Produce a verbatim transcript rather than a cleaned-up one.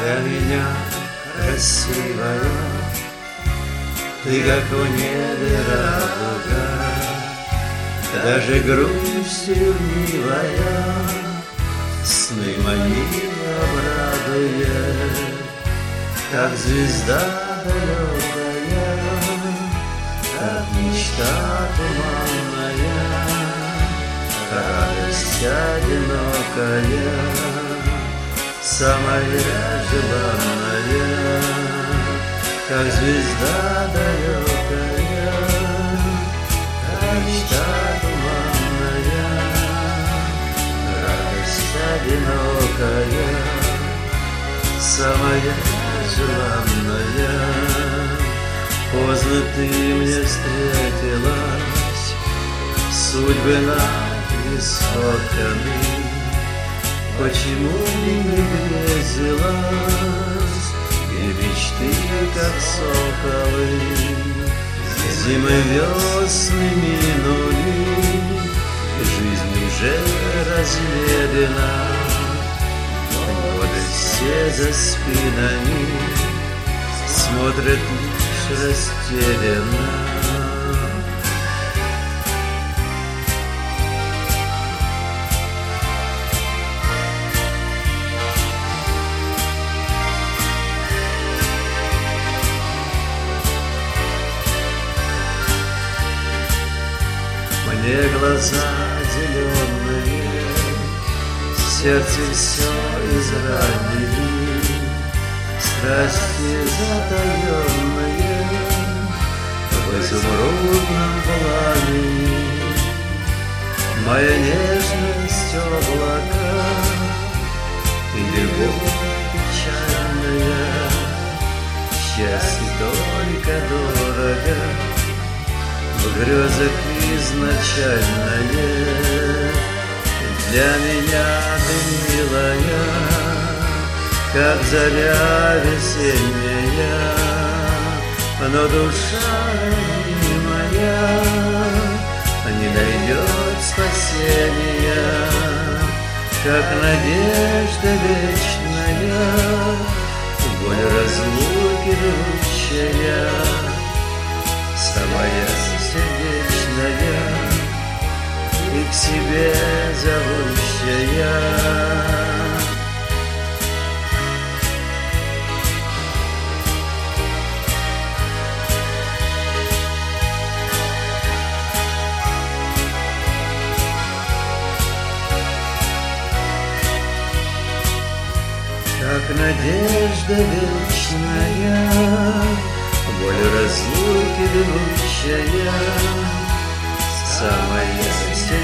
Для меня красивая, ты как в небе радуга, даже грусть ревнивая сны мои обрадует, как звезда далекая, как мечта туманная, радость одинокая, самая желанная, как звезда далекая, как мечта туманная, радость одинокая, самая желанная. Поздно ты мне встретилась, судьбы нам не сфотканы. Почему не грезилась, и мечты, как соколы, зимы весны минули, и жизнь уже размерена, годы все за спинами смотрят лишь растерянно. Мне глаза зеленые, сердце все изранили, страсти затаенные в изумрудном пламени. Моя нежность облака и любовь печальная, счастье только дорого в грезах изначальное. Для меня ты милая, как заря весенняя, но душа не моя не найдет спасения, как надежда вечная, боль разлуки жгучая, самая сердечная и к себе зовущая. Как надежда вечная, боль разлуки жгучая, самая